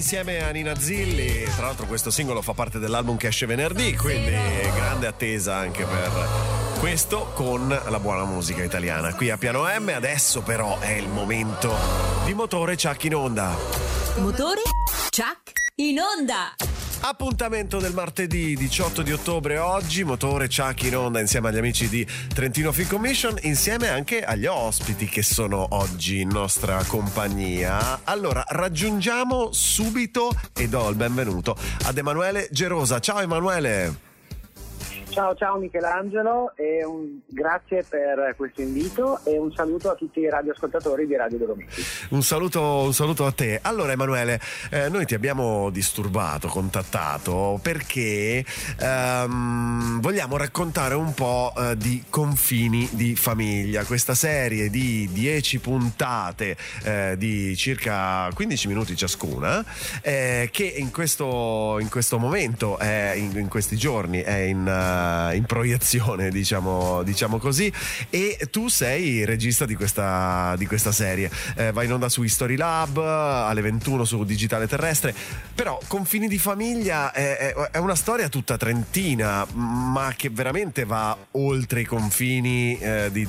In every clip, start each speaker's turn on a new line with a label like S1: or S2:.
S1: insieme a Nina Zilli. Tra l'altro questo singolo fa parte dell'album che esce venerdì, quindi grande attesa anche per questo con la buona musica italiana. Qui a Piano M, adesso però è il momento di Motore Chuck in onda.
S2: Motore Chuck in onda.
S1: Appuntamento del martedì 18 di ottobre oggi, Motore Chuck in onda insieme agli amici di Trentino Film Commission, insieme anche agli ospiti che sono oggi in nostra compagnia. Allora, raggiungiamo subito e do il benvenuto ad Emanuele Gerosa. Ciao Emanuele!
S3: Ciao Michelangelo e grazie per questo invito e un saluto a tutti i radioascoltatori di Radio Dolomiti.
S1: Un saluto a te. Allora Emanuele, noi ti abbiamo disturbato, contattato perché vogliamo raccontare un po' di Confini di famiglia, questa serie di 10 puntate di circa 15 minuti ciascuna che in questo momento in questi giorni è in proiezione, diciamo così, e tu sei regista di questa serie. Va in onda su History Lab alle 21 su Digitale Terrestre. Però Confini di famiglia è una storia tutta trentina, ma che veramente va oltre i confini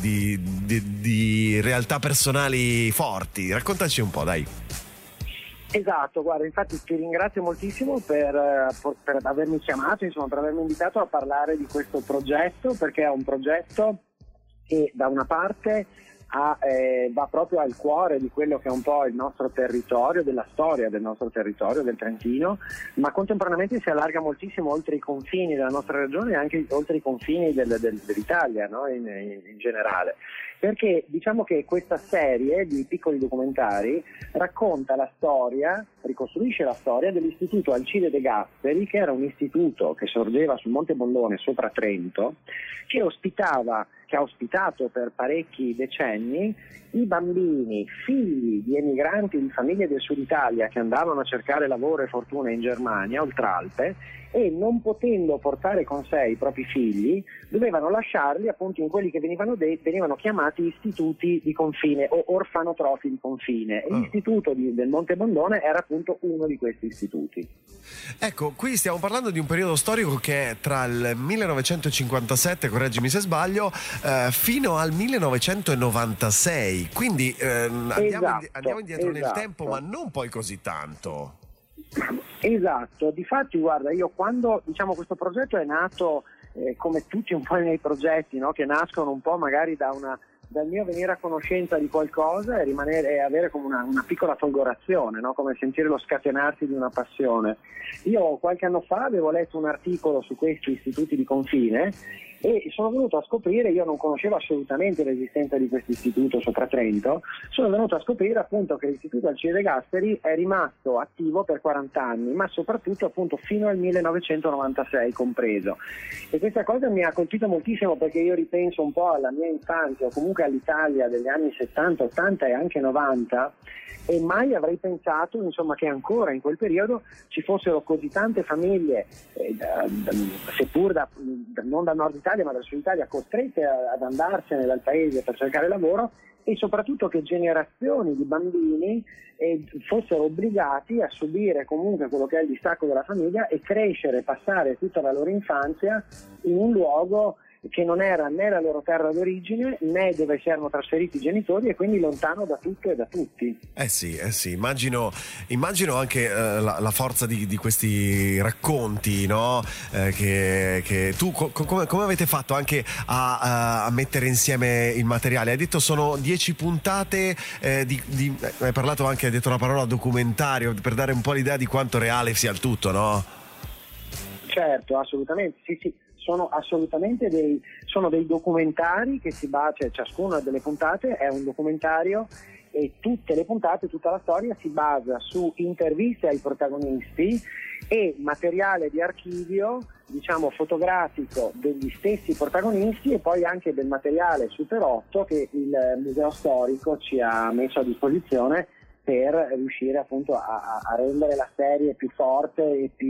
S1: di realtà personali forti. Raccontaci un po', dai.
S3: Esatto, guarda, infatti ti ringrazio moltissimo per avermi chiamato, insomma, per avermi invitato a parlare di questo progetto, perché è un progetto che da una parte va proprio al cuore di quello che è un po' il nostro territorio, della storia del nostro territorio, del Trentino, ma contemporaneamente si allarga moltissimo oltre i confini della nostra regione e anche oltre i confini dell'Italia, no? in generale. Perché diciamo che questa serie di piccoli documentari racconta la storia, ricostruisce la storia dell'istituto Alcide De Gasperi, che era un istituto che sorgeva sul Monte Bondone sopra Trento, che ha ospitato per parecchi decenni i bambini figli di emigranti di famiglie del sud Italia che andavano a cercare lavoro e fortuna in Germania, oltre Alpe, e non potendo portare con sé i propri figli dovevano lasciarli appunto in quelli che venivano chiamati istituti di confine o orfanotrofi di confine. E l'istituto del Monte Bondone era appunto uno di questi istituti.
S1: Ecco, qui stiamo parlando di un periodo storico che è tra il 1957, correggimi se sbaglio, fino al 1996, quindi andiamo indietro nel tempo, ma non poi così tanto.
S3: Esatto, difatti guarda, io quando questo progetto è nato come tutti un po' i miei progetti, no? Che nascono un po' magari dal mio venire a conoscenza di qualcosa e avere come una piccola folgorazione, no? Come sentire lo scatenarsi di una passione. Io qualche anno fa avevo letto un articolo su questi istituti di confine e sono venuto a scoprire, io non conoscevo assolutamente l'esistenza di questo istituto sopra Trento, sono venuto a scoprire appunto che l'istituto Alcide De Gasperi è rimasto attivo per 40 anni, ma soprattutto appunto fino al 1996 compreso. E questa cosa mi ha colpito moltissimo perché io ripenso un po' alla mia infanzia o comunque all'Italia degli anni 70, 80 e anche 90 e mai avrei pensato insomma che ancora in quel periodo ci fossero così tante famiglie seppur non dal nord Italia ma dal sud Italia costrette ad andarsene dal paese per cercare lavoro e soprattutto che generazioni di bambini fossero obbligati a subire comunque quello che è il distacco della famiglia e crescere, passare tutta la loro infanzia in un luogo che non era né la loro terra d'origine né dove si erano trasferiti i genitori e quindi lontano da tutto e da tutti.
S1: Sì, immagino anche la forza di questi racconti, no? Che tu come avete fatto anche a mettere insieme il materiale? Hai detto sono 10 puntate hai parlato anche, hai detto la parola documentario per dare un po' l'idea di quanto reale sia il tutto, no?
S3: Certo, assolutamente, sì. Sono assolutamente dei documentari che ciascuna delle puntate è un documentario e tutte le puntate, tutta la storia si basa su interviste ai protagonisti e materiale di archivio, fotografico degli stessi protagonisti e poi anche del materiale Super 8 che il Museo Storico ci ha messo a disposizione per riuscire appunto a rendere la serie più forte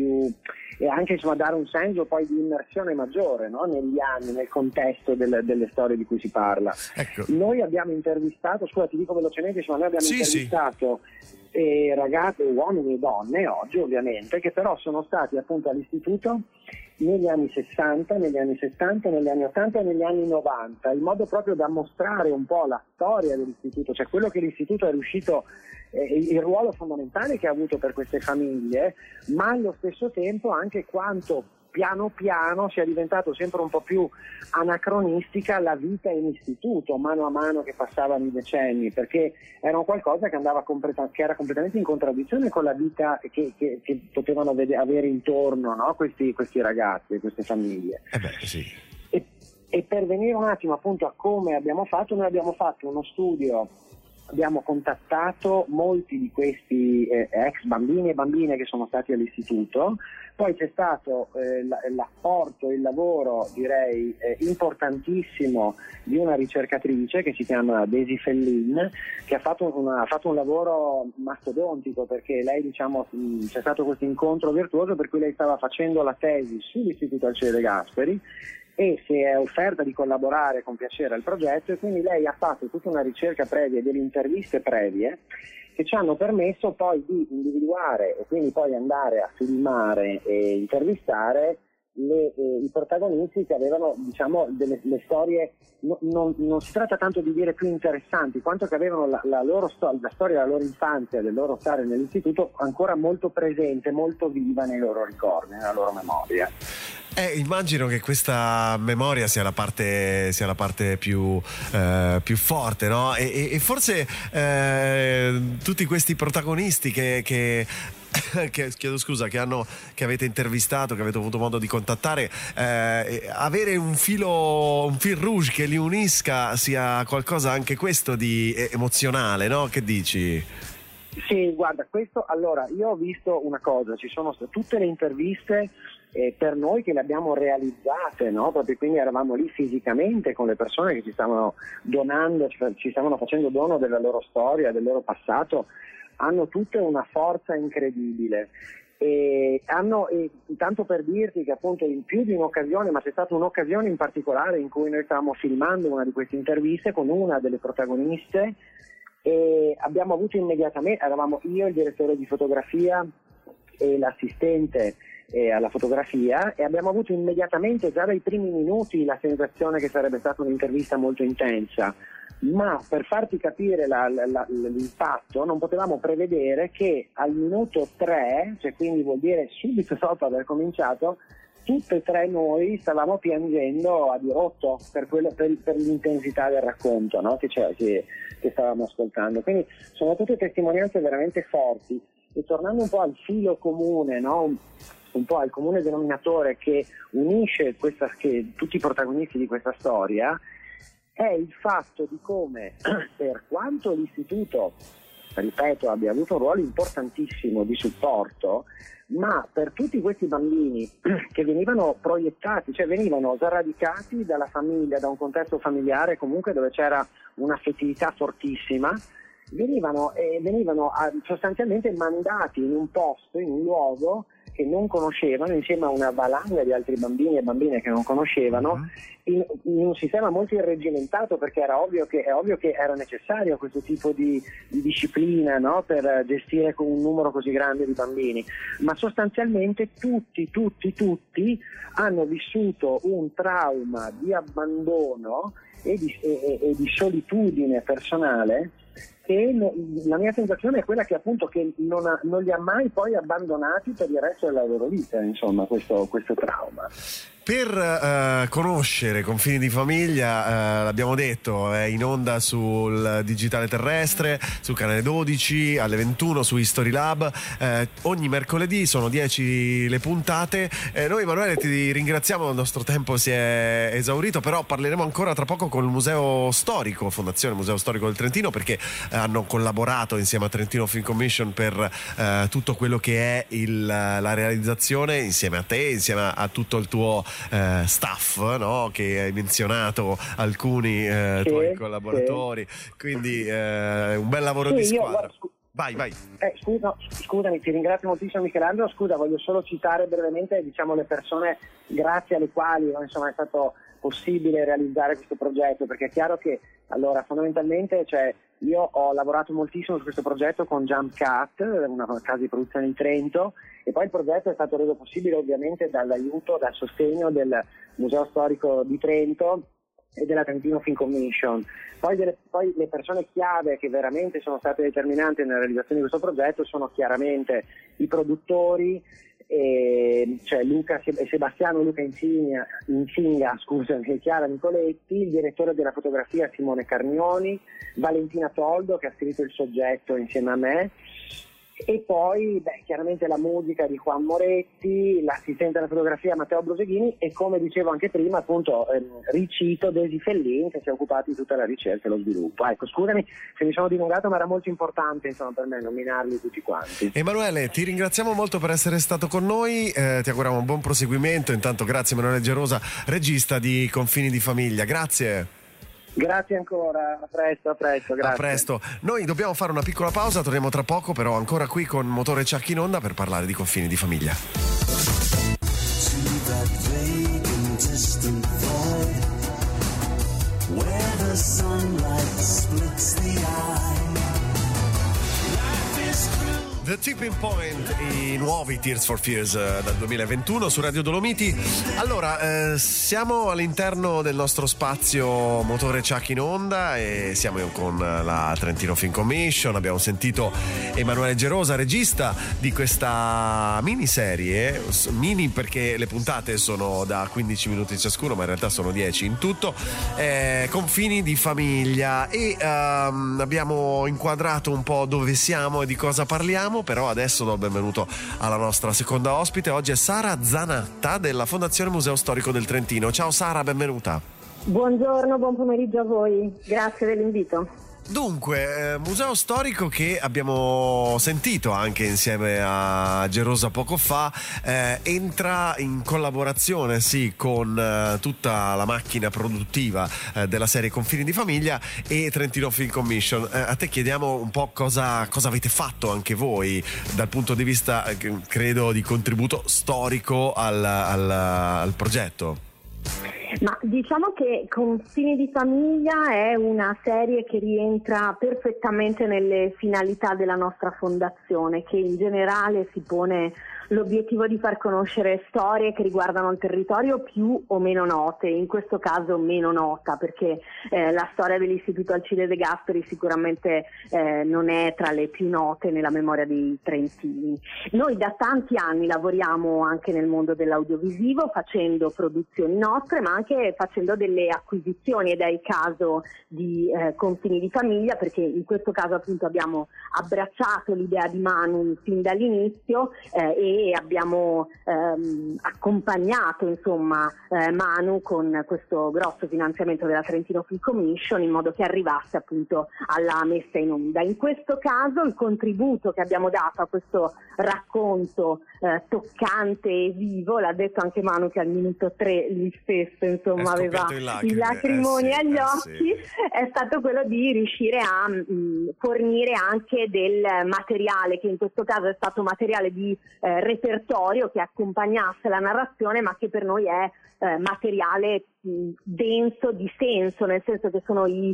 S3: e anche insomma dare un senso poi di immersione maggiore, no? Negli anni, nel contesto delle storie di cui si parla.
S1: Ecco.
S3: Noi abbiamo intervistato, scusa ti dico velocemente, insomma noi abbiamo intervistato ragazzi, uomini e donne oggi ovviamente, che però sono stati appunto all'istituto negli anni 60, negli anni 70, negli anni 80 e negli anni 90, in modo proprio da mostrare un po' la storia dell'istituto, cioè quello che l'istituto è riuscito, il ruolo fondamentale che ha avuto per queste famiglie, ma allo stesso tempo anche quanto piano piano sia diventato sempre un po' più anacronistica la vita in istituto, mano a mano che passavano i decenni, perché era un qualcosa che andava che era completamente in contraddizione con la vita che potevano avere intorno, no? questi ragazzi, queste famiglie.
S1: Sì.
S3: E per venire un attimo appunto a come abbiamo fatto, noi abbiamo fatto uno studio. Abbiamo contattato molti di questi ex bambini e bambine che sono stati all'istituto, poi c'è stato l'apporto, il lavoro direi importantissimo di una ricercatrice che si chiama Daisy Fellin, che ha fatto un lavoro mastodontico, perché lei diciamo c'è stato questo incontro virtuoso per cui lei stava facendo la tesi sull'istituto Alcide De Gasperi e si è offerta di collaborare con piacere al progetto, e quindi lei ha fatto tutta una ricerca previa e delle interviste previe che ci hanno permesso poi di individuare e quindi poi andare a filmare e intervistare i protagonisti che avevano diciamo le storie, non si tratta tanto di dire più interessanti quanto che avevano la loro la storia della loro infanzia, del loro stare nell'istituto ancora molto presente, molto viva nei loro ricordi, nella loro memoria.
S1: Immagino che questa memoria sia la parte più forte, no? E forse tutti questi protagonisti che chiedo scusa, che avete intervistato, che avete avuto modo di contattare, avere un fil rouge che li unisca sia qualcosa anche questo di emozionale, no? Che dici?
S3: Sì, guarda, allora io ho visto una cosa, ci sono tutte le interviste per noi che le abbiamo realizzate, no? Proprio quindi eravamo lì fisicamente con le persone che ci stavano donando, ci stavano facendo dono della loro storia, del loro passato, hanno tutte una forza incredibile. Tanto per dirti che appunto in più di un'occasione, ma c'è stata un'occasione in particolare in cui noi stavamo filmando una di queste interviste con una delle protagoniste e abbiamo avuto immediatamente, eravamo io, il direttore di fotografia e l'assistente alla fotografia, e abbiamo avuto immediatamente già dai primi minuti la sensazione che sarebbe stata un'intervista molto intensa, ma per farti capire l'impatto non potevamo prevedere che al minuto 3, cioè quindi vuol dire subito dopo aver cominciato, tutte e tre noi stavamo piangendo a dirotto per l'intensità del racconto, no? che stavamo ascoltando. Quindi sono tutte testimonianze veramente forti. E tornando un po' al filo comune, no? Un po' al comune denominatore che unisce tutti i protagonisti di questa storia, è il fatto di come, per quanto l'istituto, ripeto, abbia avuto un ruolo importantissimo di supporto, ma per tutti questi bambini che venivano proiettati, cioè venivano sradicati dalla famiglia, da un contesto familiare comunque dove c'era un'affettività fortissima, venivano sostanzialmente mandati in un posto, in un luogo che non conoscevano, insieme a una valanga di altri bambini e bambine che non conoscevano, in un sistema molto irregimentato, perché è ovvio che era necessario questo tipo di disciplina, no? Per gestire con un numero così grande di bambini, ma sostanzialmente tutti hanno vissuto un trauma di abbandono e di solitudine personale, che la mia sensazione è quella che appunto che non li ha mai poi abbandonati per il resto della loro vita, insomma, questo trauma.
S1: Per conoscere Confini di Famiglia, l'abbiamo detto, è in onda sul digitale terrestre, sul canale 12 alle 21 su History Lab, ogni mercoledì, sono 10 le puntate. Noi Emanuele ti ringraziamo, il nostro tempo si è esaurito, però parleremo ancora tra poco con il Museo Storico, Fondazione Museo Storico del Trentino, perché hanno collaborato insieme a Trentino Film Commission per tutto quello che è la realizzazione, insieme a te, insieme a tutto il tuo staff, no? Che hai menzionato alcuni tuoi collaboratori, quindi un bel lavoro di squadra. Vai.
S3: Scusami, ti ringrazio moltissimo Michelangelo. Scusa, voglio solo citare brevemente, le persone grazie alle quali è stato possibile realizzare questo progetto, perché è chiaro che fondamentalmente io ho lavorato moltissimo su questo progetto con Jump Cut, una casa di produzione di Trento, e poi il progetto è stato reso possibile ovviamente dal sostegno del Museo Storico di Trento e della Trentino Film Commission. Poi le persone chiave che veramente sono state determinanti nella realizzazione di questo progetto sono chiaramente i produttori, Sebastiano Luca Insinga, e Chiara Nicoletti, il direttore della fotografia Simone Carnioni, Valentina Toldo che ha scritto il soggetto insieme a me, e poi chiaramente la musica di Juan Moretti, l'assistente alla fotografia Matteo Broseghini e, come dicevo anche prima, appunto ricito Desi Fellin, che si è occupato di tutta la ricerca e lo sviluppo. Ecco, scusami se mi sono dilungato, ma era molto importante per me nominarli tutti quanti.
S1: Emanuele, ti ringraziamo molto per essere stato con noi, ti auguriamo un buon proseguimento. Intanto grazie Emanuele Gerosa, regista di Confini di Famiglia. Grazie.
S3: Grazie ancora, a presto, grazie.
S1: A presto. Noi dobbiamo fare una piccola pausa, torniamo tra poco, però ancora qui con Motore Chuck in onda per parlare di Confini di Famiglia. The Tipping Point, i nuovi Tears for Fears dal 2021 su Radio Dolomiti. Allora, siamo all'interno del nostro spazio Motore Chuck in onda e siamo con la Trentino Film Commission. Abbiamo sentito Emanuele Gerosa, regista di questa miniserie, mini perché le puntate sono da 15 minuti ciascuno, ma in realtà sono 10 in tutto, Confini di Famiglia, e abbiamo inquadrato un po' dove siamo e di cosa parliamo. Però adesso do il benvenuto alla nostra seconda ospite. Oggi è Sara Zanatta della Fondazione Museo Storico del Trentino. Ciao Sara, benvenuta.
S4: Buongiorno, buon pomeriggio a voi, grazie dell'invito.
S1: Dunque, museo storico che abbiamo sentito anche insieme a Gerosa poco fa, entra in collaborazione con tutta la macchina produttiva della serie Confini di Famiglia e Trentino Film Commission. A te chiediamo un po' cosa avete fatto anche voi dal punto di vista, credo, di contributo storico al progetto.
S4: Ma diciamo che Confini di Famiglia è una serie che rientra perfettamente nelle finalità della nostra fondazione, che in generale si pone l'obiettivo di far conoscere storie che riguardano il territorio più o meno note, in questo caso meno nota, perché la storia dell'Istituto Alcide De Gasperi sicuramente non è tra le più note nella memoria dei trentini. Noi da tanti anni lavoriamo anche nel mondo dell'audiovisivo, facendo produzioni nostre, ma anche facendo delle acquisizioni, ed è il caso di Confini di Famiglia, perché in questo caso appunto abbiamo abbracciato l'idea di Manu fin dall'inizio e abbiamo accompagnato Manu con questo grosso finanziamento della Trentino Film Commission in modo che arrivasse appunto alla messa in onda. In questo caso il contributo che abbiamo dato a questo racconto toccante e vivo, l'ha detto anche Manu che al minuto 3 lui stesso aveva i lacrimoni agli occhi, è stato quello di riuscire a fornire anche del materiale, che in questo caso è stato materiale di repertorio che accompagnasse la narrazione, ma che per noi è materiale denso di senso, nel senso che sono i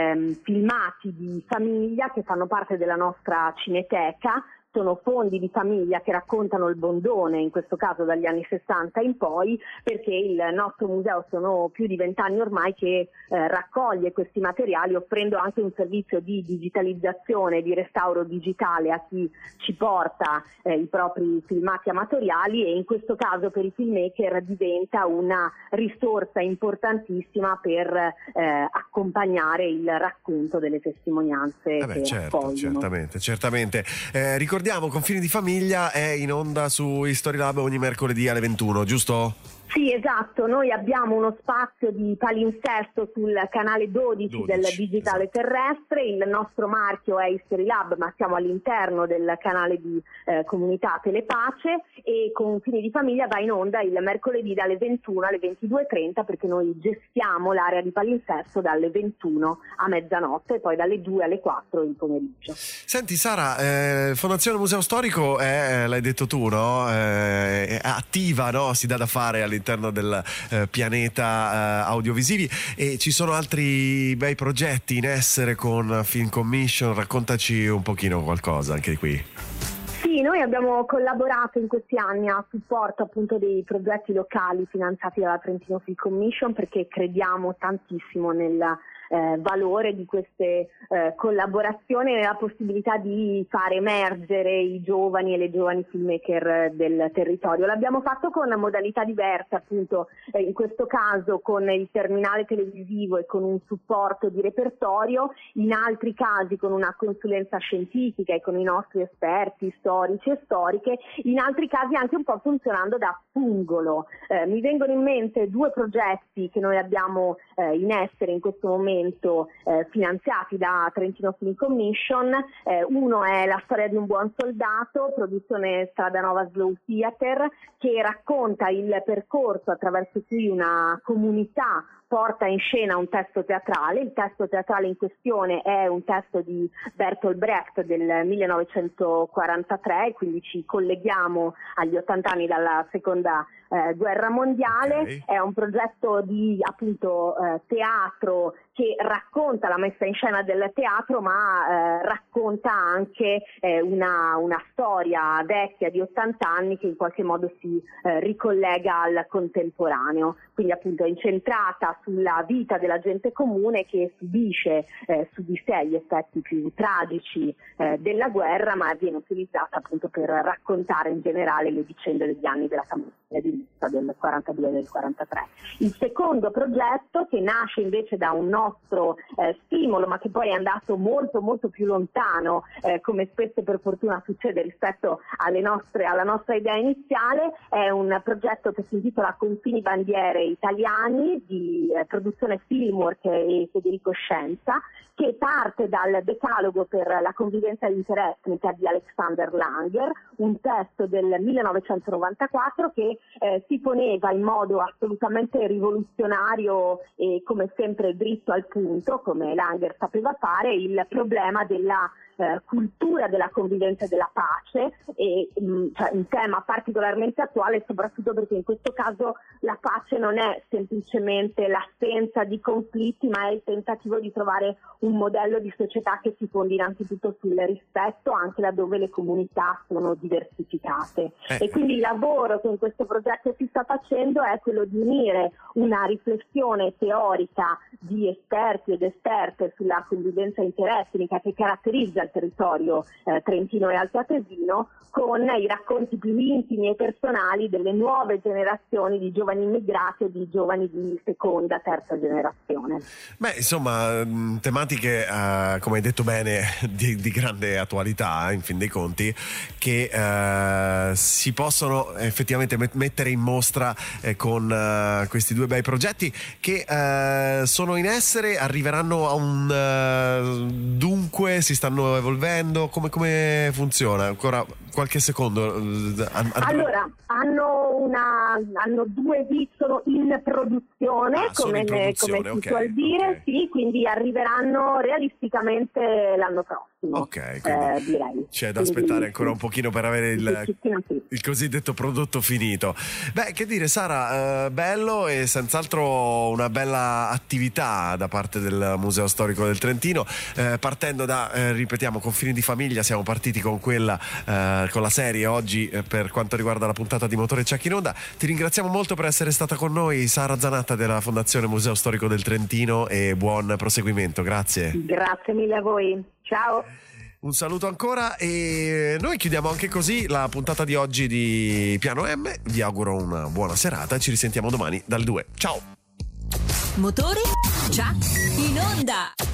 S4: filmati di famiglia che fanno parte della nostra cineteca. Sono fondi di famiglia che raccontano il Bondone, in questo caso dagli anni 60 in poi, perché il nostro museo sono più di 20 anni ormai che raccoglie questi materiali, offrendo anche un servizio di digitalizzazione, di restauro digitale a chi ci porta i propri filmati amatoriali, e in questo caso per i filmmaker diventa una risorsa importantissima per accompagnare il racconto delle testimonianze che raccolgono.
S1: Certamente. Ricordiamo, Confini di Famiglia è in onda su History Lab ogni mercoledì alle 21, giusto?
S4: Sì, esatto, noi abbiamo uno spazio di palinsesto sul canale 12 del digitale terrestre, il nostro marchio è History Lab, ma siamo all'interno del canale di comunità Telepace, e con Fini di Famiglia va in onda il mercoledì dalle 21 alle 22:30, perché noi gestiamo l'area di palinsesto dalle 21 a mezzanotte e poi dalle 2 alle 4 il pomeriggio.
S1: Senti Sara, Fondazione Museo Storico è, l'hai detto tu, no? È attiva, no? Si dà da fare all'interno del pianeta audiovisivi, e ci sono altri bei progetti in essere con Film Commission. Raccontaci un pochino qualcosa anche qui.
S4: Sì, noi abbiamo collaborato in questi anni a supporto appunto dei progetti locali finanziati dalla Trentino Film Commission, perché crediamo tantissimo nel valore di queste collaborazioni e nella possibilità di fare emergere i giovani e le giovani filmmaker del territorio. L'abbiamo fatto con modalità diverse, appunto in questo caso con il terminale televisivo e con un supporto di repertorio, in altri casi con una consulenza scientifica e con i nostri esperti storici e storiche, in altri casi anche un po' funzionando da pungolo. Mi vengono in mente due progetti che noi abbiamo in essere in questo momento, finanziati da Trentino Film Commission. Uno è La storia di un buon soldato, produzione Stradanova Slow Theater, che racconta il percorso attraverso cui una comunità porta in scena un testo teatrale. Il testo teatrale in questione è un testo di Bertolt Brecht del 1943, quindi ci colleghiamo agli 80 anni dalla seconda guerra mondiale. Okay. È un progetto di appunto teatro che racconta la messa in scena del teatro, ma racconta anche una storia vecchia di 80 anni che in qualche modo si ricollega al contemporaneo. Quindi appunto è incentrata sulla vita della gente comune che subisce su di sé gli effetti più tragici della guerra, ma viene utilizzata appunto per raccontare in generale le vicende degli anni della campagna di Nizza del 42 e del 43. Il secondo progetto, che nasce invece da un nostro stimolo, ma che poi è andato molto molto più lontano, come spesso per fortuna succede rispetto alla nostra idea iniziale, è un progetto che si intitola Confini Bandiere Italiani, di produzione Filmwork e Federico Scienza, che parte dal decalogo per la convivenza interetnica di Alexander Langer, un testo del 1994 che si poneva in modo assolutamente rivoluzionario e come sempre dritto al punto, come Langer sapeva fare, il problema della cultura della convivenza e della pace, e cioè un tema particolarmente attuale, soprattutto perché in questo caso la pace non è semplicemente l'assenza di conflitti, ma è il tentativo di trovare un modello di società che si fondi innanzitutto sul rispetto, anche laddove le comunità sono diversificate. E quindi il lavoro che in questo progetto si sta facendo è quello di unire una riflessione teorica di esperti ed esperte sulla convivenza interetnica che caratterizza il territorio trentino e altoatesino, con i racconti più intimi e personali delle nuove generazioni di giovani immigrati o di giovani di seconda, terza generazione.
S1: Beh, insomma, tematiche, come hai detto bene, di grande attualità, in fin dei conti, che si possono effettivamente mettere in mostra con questi due bei progetti che sono in essere, arriveranno a un dunque, si stanno evolvendo, come funziona? Ancora qualche secondo.
S4: Allora, hanno due sono in produzione, come si suol dire, okay. Sì, quindi arriveranno realisticamente l'anno prossimo.
S1: Ok,
S4: direi.
S1: C'è da aspettare ancora un pochino per avere il cosiddetto prodotto finito. Beh, che dire, Sara, bello, e senz'altro una bella attività da parte del Museo Storico del Trentino, partendo da, ripetiamo, Confini di Famiglia. Siamo partiti con quella, con la serie oggi per quanto riguarda la puntata di Motore Ciak in Onda. Ti ringraziamo molto per essere stata con noi, Sara Zanatta della Fondazione Museo Storico del Trentino, e buon proseguimento. Grazie.
S4: Grazie mille a voi. Ciao.
S1: Un saluto ancora, e noi chiudiamo anche così la puntata di oggi di Piano M. Vi auguro una buona serata e ci risentiamo domani dal 2. Ciao.
S2: Motore Ciak in Onda.